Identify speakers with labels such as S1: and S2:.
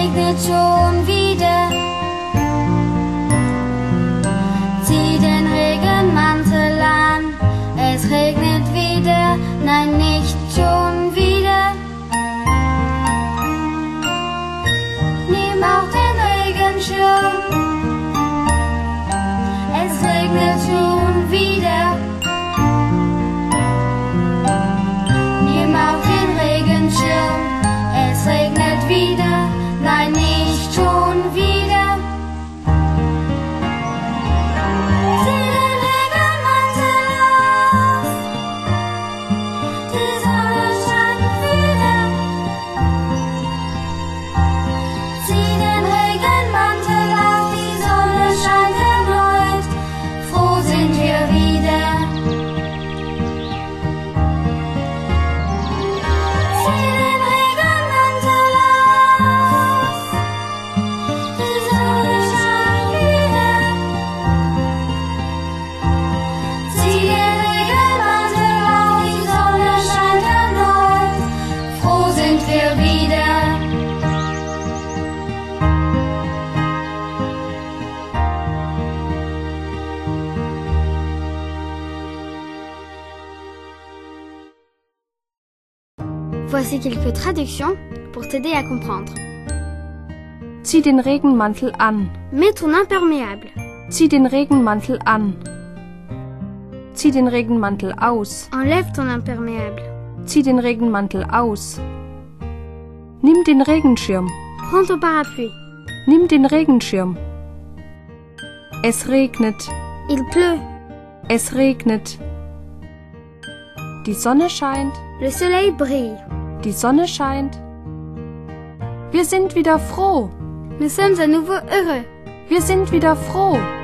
S1: regnet schon wieder. Zieh den Regenmantel an, es regnet wieder, nein, nicht schon wieder. Nimm auch den Regenschirm, es regnet schon wieder. Nimm auch den Regenschirm, es regnet wieder, nein, nicht schon wieder. Zieh den Regenmantel aus, die Sonne scheint wieder. Zieh den Regenmantel aus, die Sonne scheint erneut, froh sind wir wieder. Zieh den Regenmantel aus, die Sonne scheint wieder. Zieh den Regenmantel aus, die Sonne scheint erneut, froh sind wir wieder. Voici quelques traductions pour t'aider à comprendre.
S2: Zieh den Regenmantel an.
S1: Mets ton imperméable.
S2: Zieh den Regenmantel an. Zieh den Regenmantel aus.
S1: Enlève ton imperméable.
S2: Zieh den Regenmantel aus. Nimm den Regenschirm.
S1: Prends ton parapluie.
S2: Nimm den Regenschirm. Es regnet.
S1: Il pleut.
S2: Es regnet. Die Sonne scheint.
S1: Le soleil brille.
S2: Die Sonne scheint. Wir sind wieder froh.
S1: Nous sommes à nouveau heureux.
S2: Wir sind wieder froh.